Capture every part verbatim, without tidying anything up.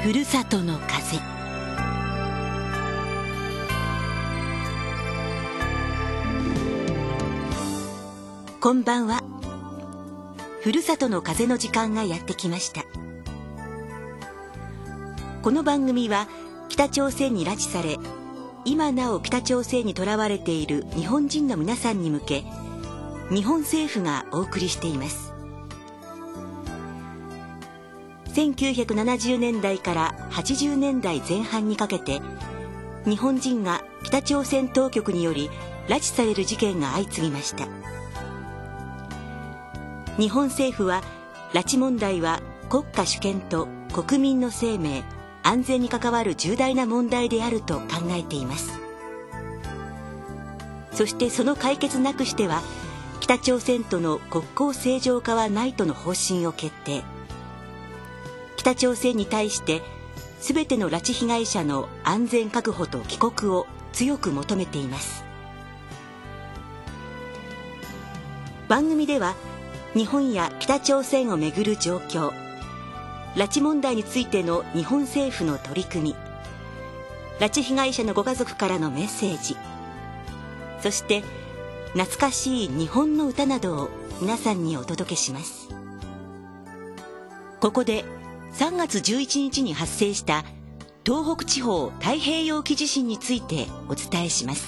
ふるさとの風。こんばんは。ふるさとの風の時間がやってきました。この番組は北朝鮮に拉致され、今なお北朝鮮にとらわれている日本人の皆さんに向け、日本政府がお送りしています。せんきゅうひゃくななじゅうねんだいからはちじゅうねんだいぜん半にかけて、日本人が北朝鮮当局により拉致される事件が相次ぎました。日本政府は、拉致問題は国家主権と国民の生命、安全に関わる重大な問題であると考えています。そしてその解決なくしては、北朝鮮との国交正常化はないとの方針を決定。北朝鮮に対して、すべての拉致被害者の安全確保と帰国を強く求めています。番組では、日本や北朝鮮をめぐる状況、拉致問題についての日本政府の取り組み、拉致被害者のご家族からのメッセージ、そして懐かしい日本の歌などを皆さんにお届けします。ここでさんがつじゅういちにちに発生した東北地方太平洋沖地震についてお伝えします。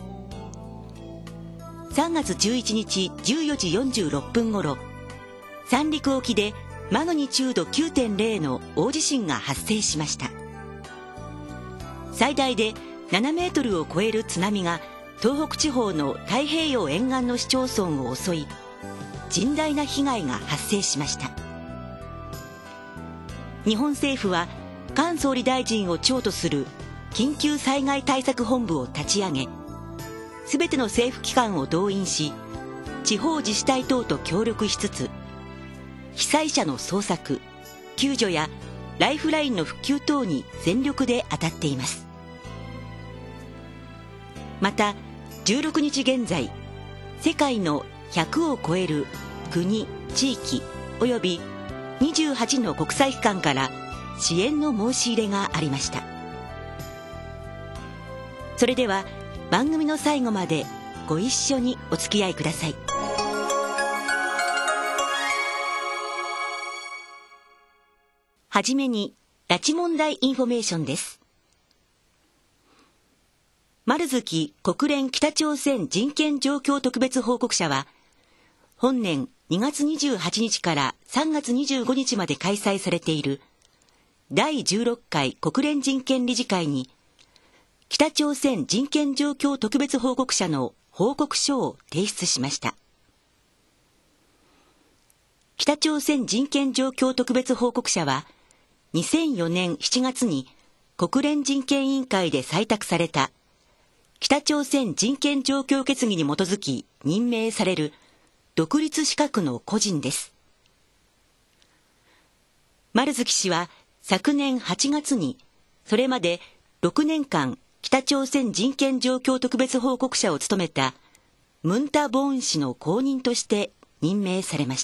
さんがつじゅういちにちじゅうよじよんじゅうろっぷんごろ、三陸沖でマグニチュード きゅうてんれい の大地震が発生しました。最大でななメートルを超える津波が東北地方の太平洋沿岸の市町村を襲い、甚大な被害が発生しました。日本政府は菅総理大臣を長とする緊急災害対策本部を立ち上げ、すべての政府機関を動員し、地方自治体等と協力しつつ、被災者の捜索、救助やライフラインの復旧等に全力で当たっています。また、じゅうろくにち現在、世界のひゃくを超える国、地域およびにじゅうはちの国際機関から支援の申し入れがありました。それでは、番組の最後までご一緒にお付き合いください。はじめに、拉致問題インフォメーションです。丸月国連北朝鮮人権状況特別報告者は、本年にがつにじゅうはちにちからさんがつにじゅうごにちまで開催されているだいじゅうろっかい国連人権理事会に、北朝鮮人権状況特別報告者の報告書を提出しました。北朝鮮人権状況特別報告者は、にせんよねんしちがつに国連人権委員会で採択された北朝鮮人権状況決議に基づき任命される独立資格の個人です。丸月氏は昨年はちがつに、それまでろくねんかん北朝鮮人権状況特別報告者を務めたムンタ・ボーン氏の後任として任命されました。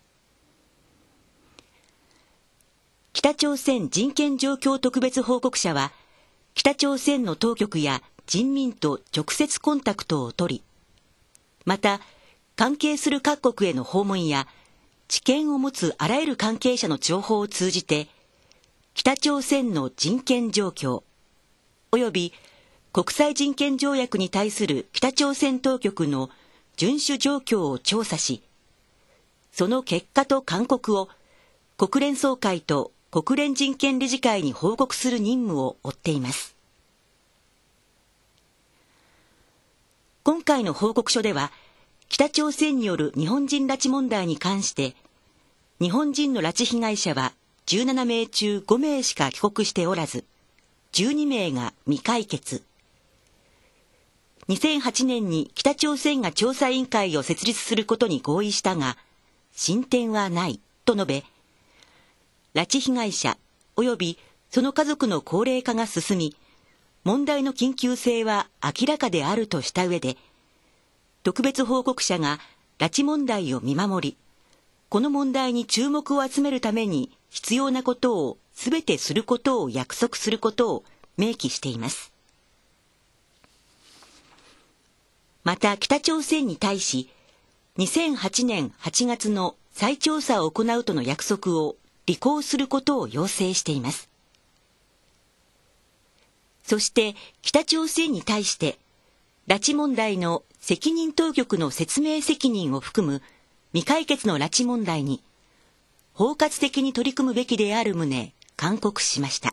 北朝鮮人権状況特別報告者は、北朝鮮の当局や人民と直接コンタクトを取り、また関係する各国への訪問や知見を持つあらゆる関係者の情報を通じて、北朝鮮の人権状況および国際人権条約に対する北朝鮮当局の遵守状況を調査し、その結果と勧告を国連総会と国連人権理事会に報告する任務を負っています。今回の報告書では、北朝鮮による日本人拉致問題に関して、日本人の拉致被害者はじゅうななめいちゅうごめいしか帰国しておらず、じゅうにめいが未解決。にせんはちねんに北朝鮮が調査委員会を設立することに合意したが、進展はないと述べ、拉致被害者及びその家族の高齢化が進み、問題の緊急性は明らかであるとした上で、特別報告者が拉致問題を見守り、この問題に注目を集めるために必要なことをすべてすることを約束することを明記しています。また北朝鮮に対し、にせんはちねんはちがつの再調査を行うとの約束を履行することを要請しています。そして北朝鮮に対して、拉致問題の責任当局の説明責任を含む未解決の拉致問題に包括的に取り組むべきである旨勧告しました。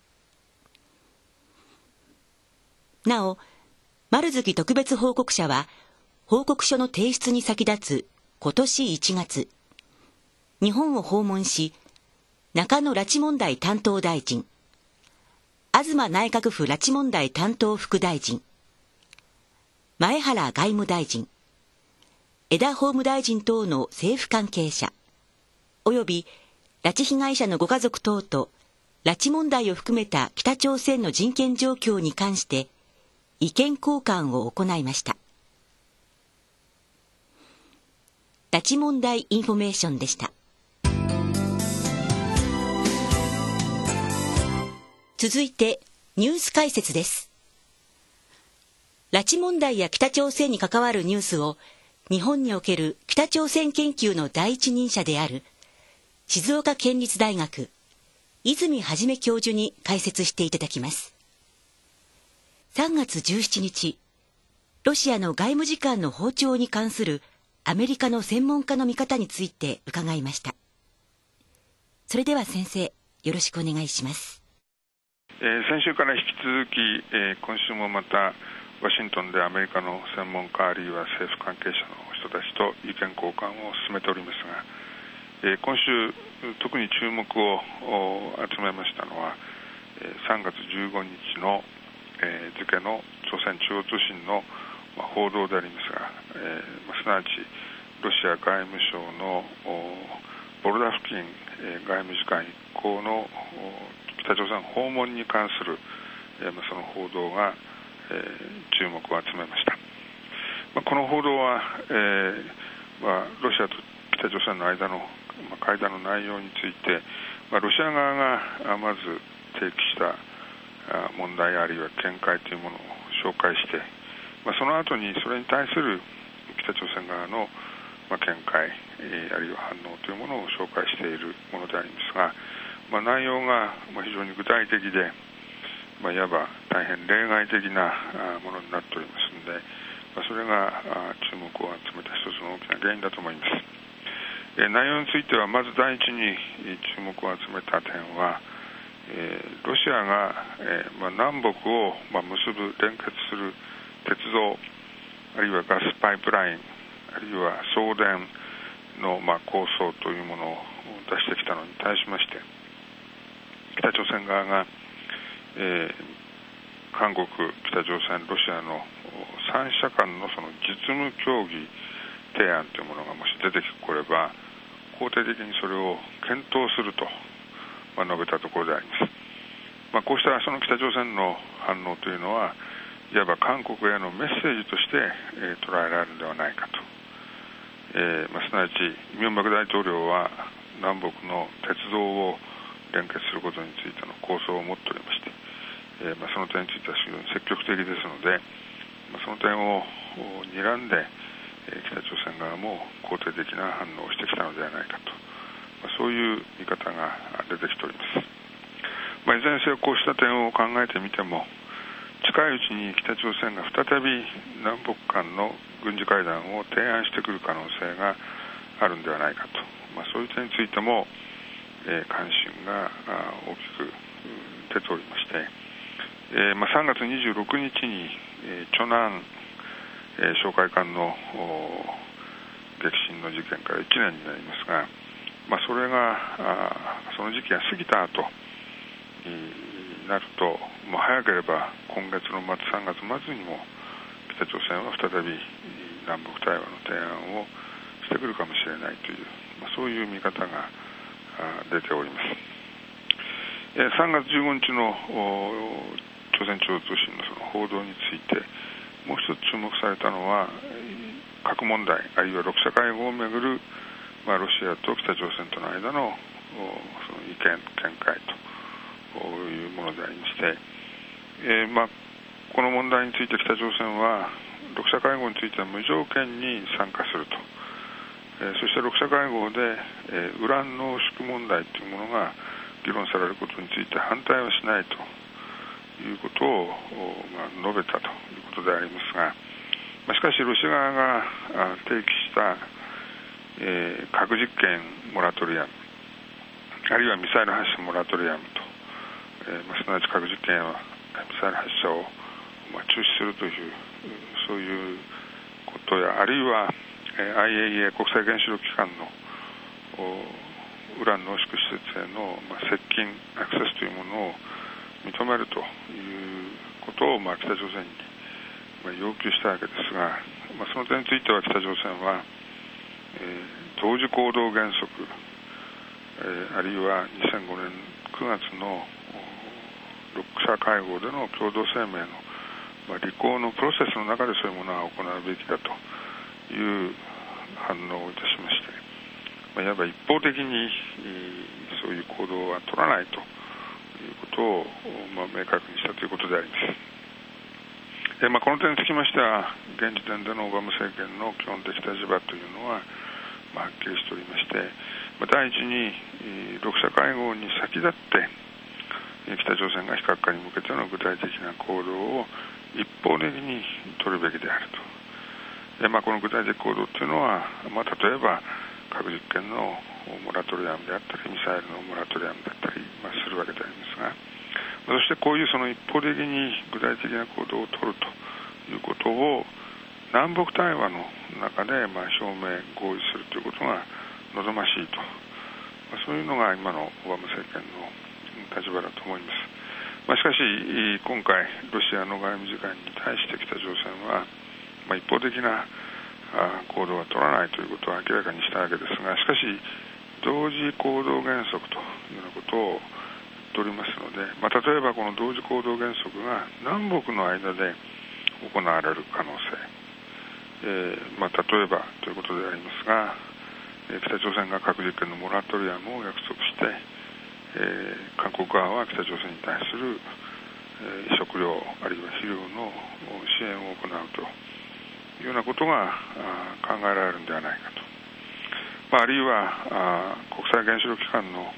なお、丸月特別報告者は報告書の提出に先立つ今年いちがつ、日本を訪問し、中野拉致問題担当大臣、東内閣府拉致問題担当副大臣、前原外務大臣、江田法務大臣等の政府関係者、および拉致被害者のご家族等と拉致問題を含めた北朝鮮の人権状況に関して意見交換を行いました。拉致問題インフォメーションでした。続いてニュース解説です。拉致問題や北朝鮮に関わるニュースを日本における北朝鮮研究の第一人者である静岡県立大学泉元教授に解説していただきます。さんがつじゅうしちにち、ロシアの外務次官の訪朝に関するアメリカの専門家の見方について伺いました。それでは先生、よろしくお願いします。 えー、先週から引き続き、えー、今週もまたワシントンでアメリカの専門家あるいは政府関係者の人たちと意見交換を進めておりますが、えー、今週特に注目を集めましたのは、えー、さんがつじゅうごにちの、えー、付の朝鮮中央通信の、まあ、報道でありますが、えーまあ、すなわちロシア外務省のボルダフキン、えー、外務次官一行の北朝鮮訪問に関する、えーまあ、その報道が、えー、注目を集めました。まあ、この報道は、えーまあ、ロシアと北朝鮮の間の、まあ、会談の内容について、まあ、ロシア側がまず提起した問題あるいは見解というものを紹介して、まあ、その後にそれに対する北朝鮮側の、まあ、見解、えー、あるいは反応というものを紹介しているものでありますが、まあ、内容が非常に具体的で、まあ、いわば大変例外的なものになっておりますので、まあ、それが注目を集めた一つの大きな原因だと思います。えー、内容についてはまず第一に注目を集めた点は、えー、ロシアが、えーまあ、南北を、まあ、結ぶ連結する鉄道あるいはガスパイプラインあるいは送電の、まあ、構想というものを出してきたのに対しまして、北朝鮮側が、えー、韓国、北朝鮮、ロシアのさんしゃ間のその実務協議提案というものがもし出てこれば肯定的にそれを検討すると、まあ、述べたところであります。まあ、こうしたその北朝鮮の反応というのはいわば韓国へのメッセージとして、えー、捉えられるのではないかと、えーまあ、すなわちイ・ミョンバク大統領は南北の鉄道を連結することについての構想を持っておりまして、えーまあ、その点については非常に積極的ですので、まあ、その点を睨んで、えー、北朝鮮側も肯定的な反応をしてきたのではないかと、まあ、そういう見方が出てきております。まあ、いずれにせよこうした点を考えてみても近いうちに北朝鮮が再び南北間の軍事会談を提案してくる可能性があるんではないかと、まあ、そういう点についてもえー、関心が大きく出ておりまして、えーまあ、さんがつにじゅうろくにちに、えー、チョナン、えー、哨戒艦の撃沈の事件からいちねんになりますが、まあ、それがその時期が過ぎた後になると、もう早ければ今月の末さんがつ末にも北朝鮮は再び南北対話の提案をしてくるかもしれないという、まあ、そういう見方が出ております。さんがつじゅうごにちの朝鮮中央通信のその報道についてもう一つ注目されたのは核問題あるいはろく者会合をめぐる、まあ、ロシアと北朝鮮との間のその意見見解というものでありまして、えーまあ、この問題について北朝鮮はろく者会合については無条件に参加すると、えー、そしてろく者会合で、えー、ウラン濃縮問題というものが議論されることについて反対はしないということを、まあ、述べたということでありますが、まあ、しかしロシア側が提起した、えー、核実験モラトリアム、あるいはミサイル発射モラトリアムと、えーまあ、すなわち核実験やミサイル発射を、まあ、中止するというそういうことや、あるいは、えー、アイエーイーエー 国際原子力機関のウラン濃縮施設への、まあ、接近アクセスというものを認めるということを、まあ、北朝鮮に、まあ、要求したわけですが、まあ、その点については北朝鮮は、えー、同時行動原則、えー、あるいはにせんごねんくがつのろく者会合での共同声明の、まあ、履行のプロセスの中でそういうものは行うべきだという反応をいたしまして、まあ、いわば一方的にそういう行動は取らないということを、まあ、明確にしたということであります。で、まあ、この点につきましては現時点でのオバマ政権の基本的立場というのは、まあ、はっきりしておりまして、まあ、第一にろく者会合に先立って北朝鮮が非核化に向けての具体的な行動を一方的に取るべきであると。で、まあ、この具体的行動というのは、まあ、例えば核実験のモラトリアムであったりミサイルのモラトリアムだったり、まあ、するわけでありますが、そしてこういうその一方的に具体的な行動を取るということを南北対話の中でまあ表明合意するということが望ましいと、まあ、そういうのが今のオバマ政権の立場だと思います。まあ、しかし今回ロシアの外務次官に対して北朝鮮は、まあ、一方的な行動は取らないということを明らかにしたわけですが、しかし同時行動原則というようなことを言っておりますので、まあ、例えばこの同時行動原則が南北の間で行われる可能性、えーまあ、例えばということでありますが、北朝鮮が核実験のモラトリアムを約束して、えー、韓国側は北朝鮮に対する、えー、食料あるいは肥料の支援を行うというようなことが考えられるのではないかと、まあ、あるいはあ国際原子力機関の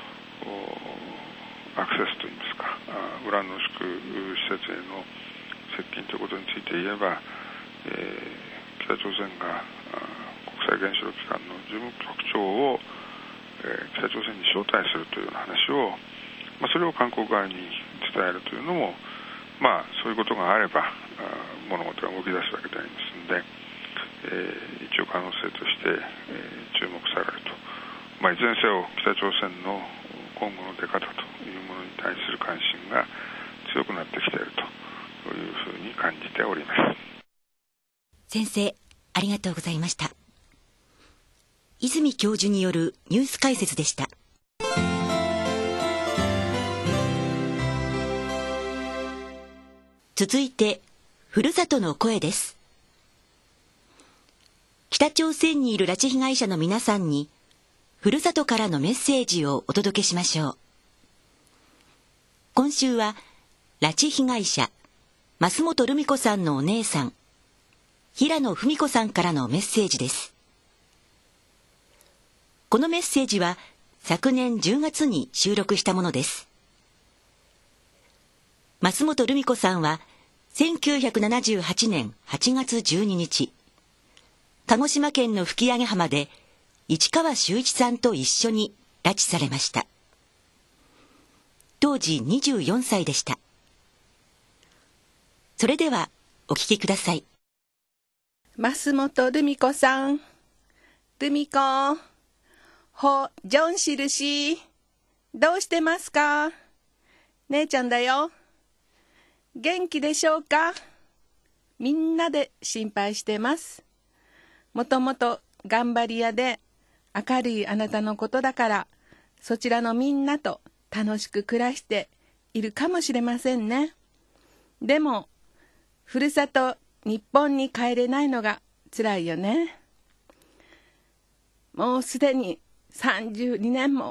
アクセスといいますか、ウラン濃縮施設への接近ということについて言えば、えー、北朝鮮が国際原子力機関の事務局長を、えー、北朝鮮に招待するというような話を、まあ、それを韓国側に伝えるというのも、まあ、そういうことがあれば物事が動き出すわけでありますので、えー、一応可能性として、えー、注目されると、まあ、いずれにせよ北朝鮮の今後の出方というものに対する関心が強くなってきているというふうに感じております。 先生、ありがとうございました。泉教授によるニュース解説でした。続いて、ふるさとの声です。北朝鮮にいる拉致被害者の皆さんに、ふるさとからのメッセージをお届けしましょう。今週は、拉致被害者、増本留美子さんのお姉さん、平野文子さんからのメッセージです。このメッセージは、昨年じゅうがつに収録したものです。増本留美子さんは、せんきゅうひゃくななじゅうはちねんはちがつじゅうににち、鹿児島県の吹上浜で市川修一さんと一緒に拉致されました。当時にじゅうよんさいでした。それではお聞きください。 増本留美子さん、留美子、ほ、ジョンシルシー、どうしてますか？姉ちゃんだよ。元気でしょうか？みんなで心配してます。もともと頑張り屋で明るいあなたのことだから、そちらのみんなと楽しく暮らしているかもしれませんね。でも、ふるさと日本に帰れないのが辛いよね。もうすでにさんじゅうにねんも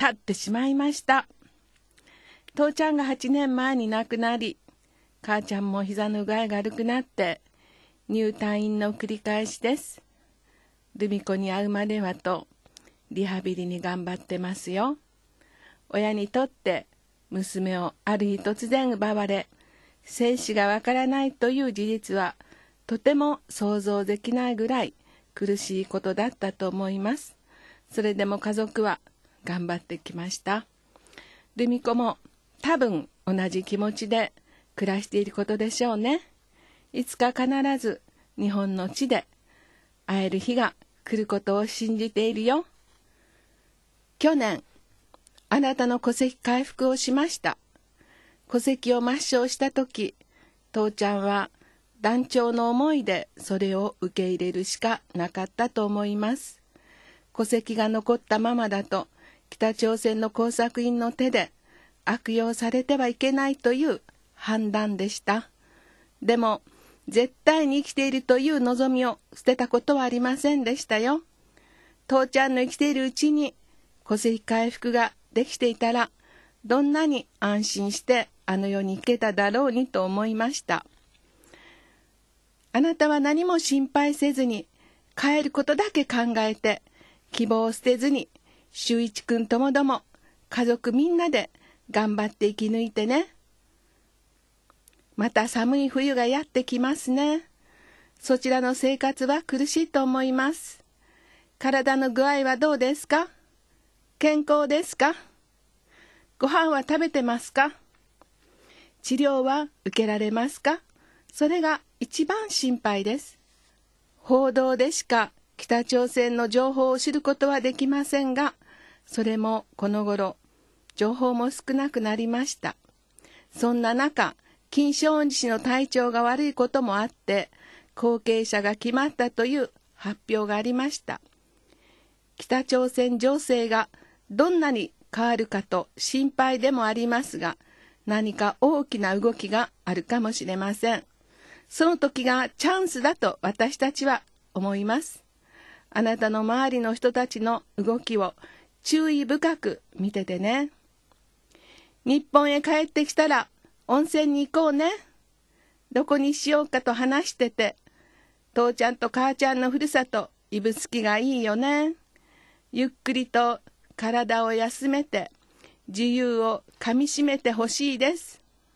経ってしまいました。父ちゃんがはちねんまえに亡くなり、母ちゃんも膝の具合が悪くなって入退院の繰り返しです。ルミ子に会うまではとリハビリに頑張ってますよ。親にとって娘をある日突然奪われ、生死がわからないという事実はとても想像できないぐらい苦しいことだったと思います。それでも家族は頑張ってきました。ルミ子も多分同じ気持ちで暮らしていることでしょうね。いつか必ず日本の地で会える日が来ることを信じているよ。去年、あなたの戸籍回復をしました。戸籍を抹消したとき、父ちゃんは断腸の思いでそれを受け入れるしかなかったと思います。戸籍が残ったままだと、北朝鮮の工作員の手で悪用されてはいけないという判断でした。でも、絶対に生きているという望みを捨てたことはありませんでしたよ。父ちゃんの生きているうちに戸籍回復ができていたら、どんなに安心してあの世に行けただろうにと思いました。あなたは何も心配せずに、帰ることだけ考えて、希望を捨てずに、修一くんともども、家族みんなで頑張って生き抜いてね。また寒い冬がやってきますね。そちらの生活は苦しいと思います。体の具合はどうですか？健康ですか？ご飯は食べてますか？治療は受けられますか？それが一番心配です。報道でしか北朝鮮の情報を知ることはできませんが、それもこの頃、情報も少なくなりました。そんな中、金正恩氏の体調が悪いこともあって、後継者が決まったという発表がありました。北朝鮮情勢がどんなに変わるかと心配でもありますが、何か大きな動きがあるかもしれません。その時がチャンスだと私たちは思います。あなたの周りの人たちの動きを注意深く見ててね。日本へ帰ってきたら温泉に行こうね。どこにしようかと話してて、父ちゃんと母ちゃんのふるさと、指宿がいいよね。ゆっくりと体を休めて、自由をかみしめてほしいです。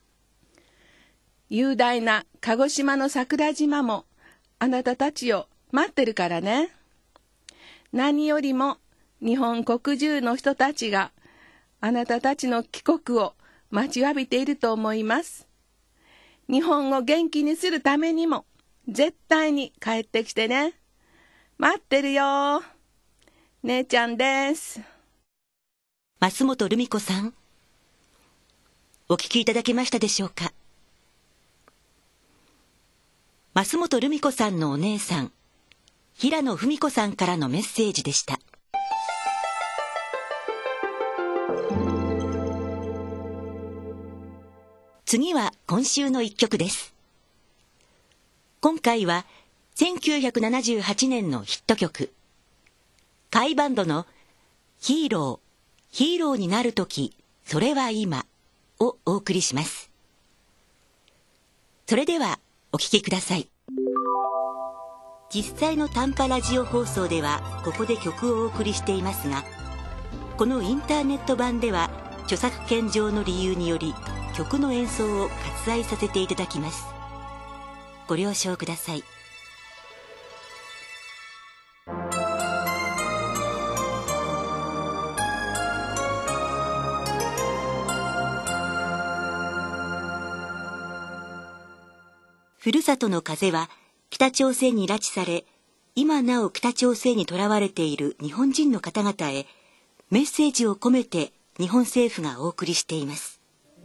雄大な鹿児島の桜島もあなたたちを待ってるからね。何よりも日本国中の人たちがあなたたちの帰国を待ちわびていると思います。日本を元気にするためにも絶対に帰ってきてね。待ってるよ。姉ちゃんです。 増本留美子さん、お聞きいただけましたでしょうか。増本留美子さんのお姉さん、平野文子さんからのメッセージでした。次は今週の一曲です。今回はせんきゅうひゃくななじゅうはちねんのヒット曲、甲斐バンドのヒーロー、ヒーローになるとき、それは今をお送りします。それではお聴きください。実際の短波ラジオ放送ではここで曲をお送りしていますが、このインターネット版では著作権上の理由により曲の演奏を割愛させていただきます。ご了承ください。ふるさとの風は北朝鮮に拉致され、今なお北朝鮮に囚われている日本人の方々へメッセージを込めて日本政府がお送りしています。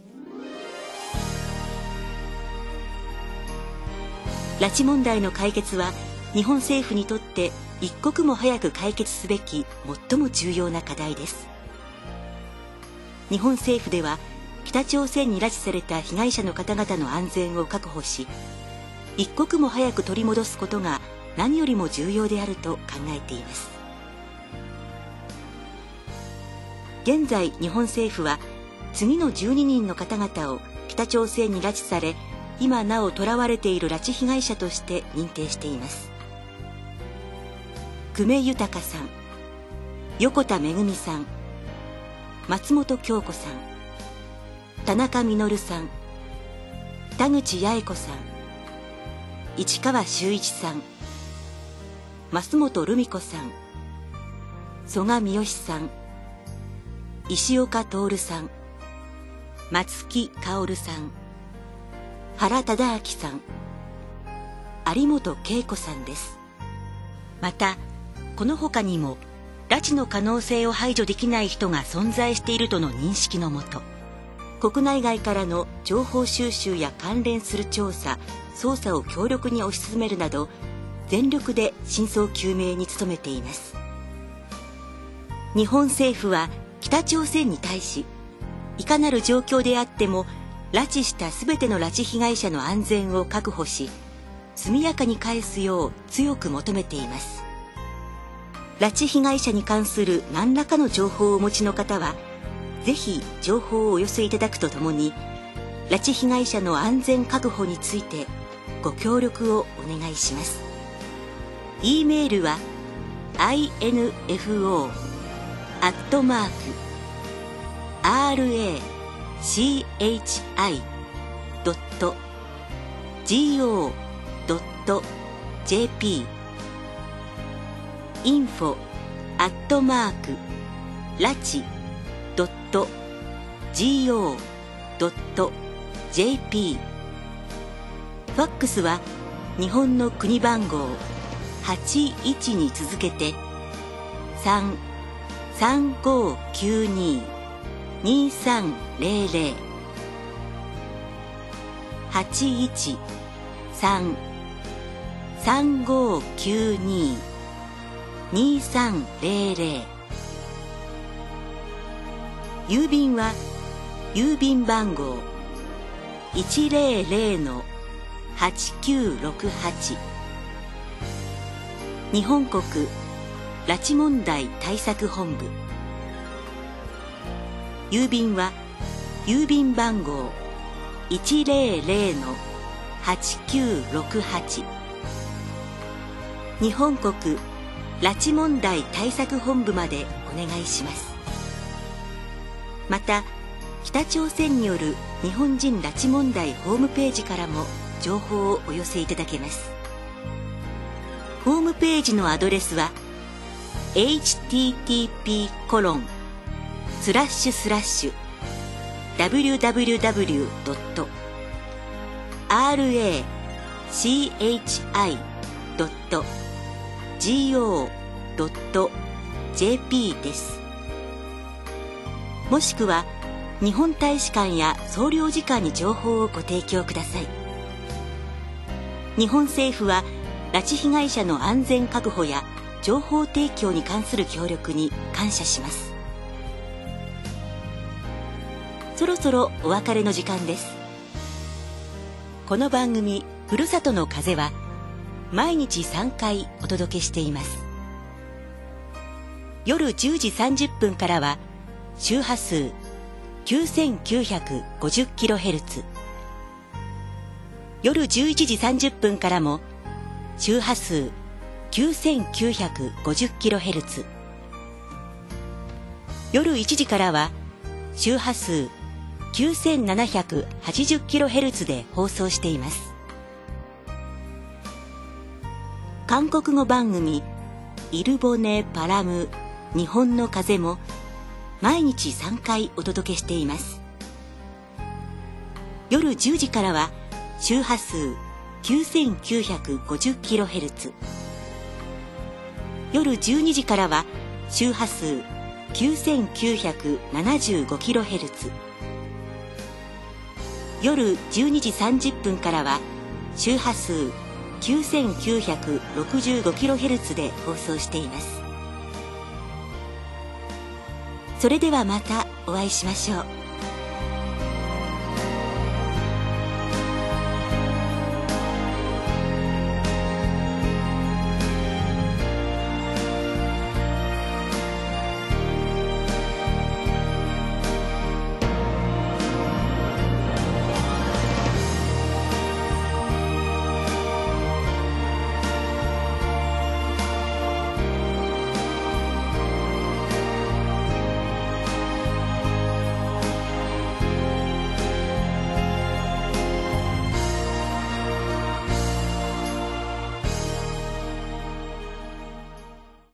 拉致問題の解決は日本政府にとって一刻も早く解決すべき最も重要な課題です。日本政府では北朝鮮に拉致された被害者の方々の安全を確保し、一刻も早く取り戻すことが何よりも重要であると考えています。 現在日本政府は次のじゅうににんの方々を北朝鮮に拉致され、今なお囚われている拉致被害者として認定しています。久米豊さん、横田めぐみさん、松本京子さん、田中実さん、田口八重子さん、市川修一さん、増本留美子さん、曽我三好さん、石岡徹さん、松木薫さん、原忠明さん、有本恵子さんです。また、この他にも拉致の可能性を排除できない人が存在しているとの認識のもと、国内外からの情報収集や関連する調査、捜査を強力に推し進めるなど、全力で真相究明に努めています。日本政府は北朝鮮に対し、いかなる状況であっても拉致したすべての拉致被害者の安全を確保し、速やかに返すよう強く求めています。拉致被害者に関する何らかの情報をお持ちの方は、ぜひ情報をお寄せいただくとともに、拉致被害者の安全確保についてご協力をお願いします。E メールは アイエヌエフオー アットマーク アールエーシーエイチアイ ドット ジーオー ドット ジェーピー インフォ アットマーク ラチ ドット ジーオー ドット ジェーピー ファックスは日本の国番号はちいちに続けてさん さんごきゅうに にさんゼロゼロ はちいちさん さんごきゅうに にさんゼロゼロ、郵便は郵便番号 いちゼロゼロのはちきゅうろくはち、日本国拉致問題対策本部。郵便は郵便番号 いちゼロゼロのはちきゅうろくはち、日本国拉致問題対策本部までお願いします。また、北朝鮮による日本人拉致問題ホームページからも情報をお寄せいただけます。ホームページのアドレスは エイチティーティーピーコロンスラッシュスラッシュダブリューダブリューダブリュードットアールエーシーエイチアイドットジーオードットジェーピー です。もしくは日本大使館や総領事館に情報をご提供ください。日本政府は拉致被害者の安全確保や情報提供に関する協力に感謝します。そろそろお別れの時間です。この番組ふるさとの風は毎日さんかいお届けしています。夜じゅうじさんじゅっぷんからは周波数 きゅうせんきゅうひゃくごじゅっキロヘルツ、夜じゅういちじさんじゅっぷんからも周波数 きゅうせんきゅうひゃくごじゅっキロヘルツ、夜いちじからは周波数 きゅうせんななひゃくはちじゅっキロヘルツ で放送しています。韓国語番組イルボネパラム日本の風も毎日さんかいお届けしています。夜じゅうじからは周波数 きゅうせんきゅうひゃくごじゅっキロヘルツ、夜じゅうにじからは周波数 きゅうせんきゅうひゃくななじゅうごキロヘルツ、夜じゅうにじさんじゅっぷんからは周波数 きゅうせんきゅうひゃくろくじゅうごキロヘルツ で放送しています。それではまたお会いしましょう。